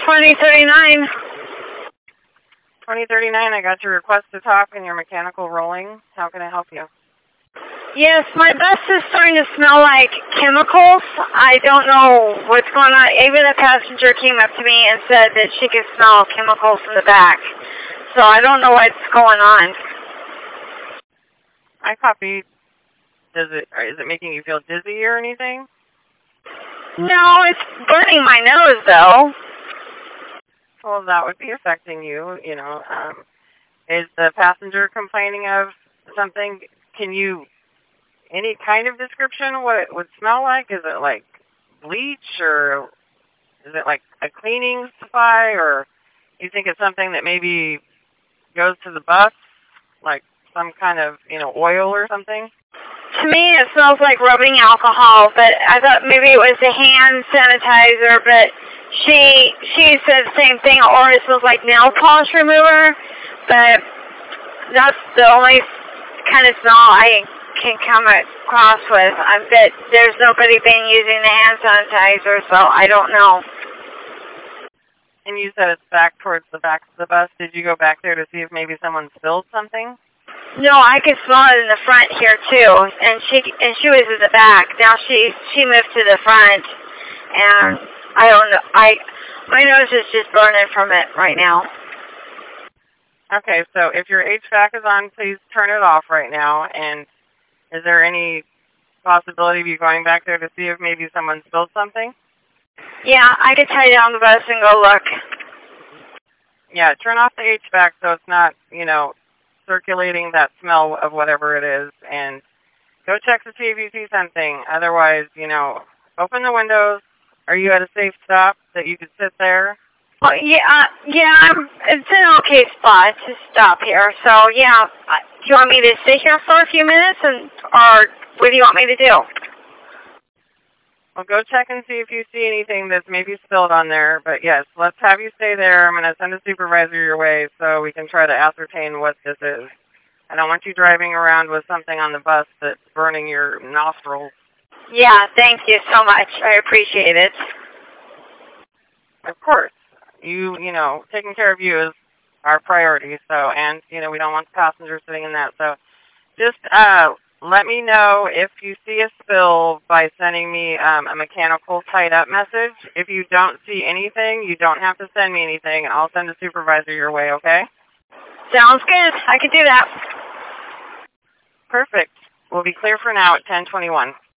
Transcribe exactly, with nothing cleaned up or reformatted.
twenty thirty-nine. twenty thirty-nine, I got your request to talk and your mechanical rolling. How can I help you? Yes, my bus is starting to smell like chemicals. I don't know what's going on. Even a passenger came up to me and said that she could smell chemicals in the back. So I don't know what's going on. I copy. Does it, is it making you feel dizzy or anything? No, it's burning my nose, though. Well, that would be affecting you, you know. Um, is the passenger complaining of something? Can you, any kind of description of what it would smell like? Is it like bleach, or is it like a cleaning supply, or you think it's something that maybe goes to the bus, like some kind of, you know, oil or something? To me, it smells like rubbing alcohol, but I thought maybe it was a hand sanitizer, but she she said the same thing, or it smells like nail polish remover, but that's the only kind of smell I can come across with. I bet there's nobody been using the hand sanitizer, so I don't know. And you said it's back towards the back of the bus. Did you go back there to see if maybe someone spilled something? No, I could smell it in the front here too, and she and she was in the back. Now she she moved to the front, and I don't know. I my nose is just burning from it right now. Okay, so if your H V A C is on, please turn it off right now. And is there any possibility of you going back there to see if maybe someone spilled something? Yeah, I could tie down the bus and go look. Yeah, turn off the H V A C so it's not, you know, circulating that smell of whatever it is, and go check to see if you see something. Otherwise, you know, open the windows. Are you at a safe stop that you could sit there? Well, yeah, uh, yeah, I'm, it's an okay spot to stop here. So, yeah, uh, do you want me to sit here for a few minutes, and or what do you want me to do? Well, go check and see if you see anything that's maybe spilled on there. But yes, let's have you stay there. I'm going to send a supervisor your way so we can try to ascertain what this is. I don't want you driving around with something on the bus that's burning your nostrils. Yeah, thank you so much. I appreciate it. Of course. You, you know, taking care of you is our priority. So, and, you know, we don't want the passengers sitting in that. So just, uh, let me know if you see a spill by sending me um, a mechanical tied-up message. If you don't see anything, you don't have to send me anything, and I'll send a supervisor your way, okay? Sounds good. I can do that. Perfect. We'll be clear for now at ten twenty-one.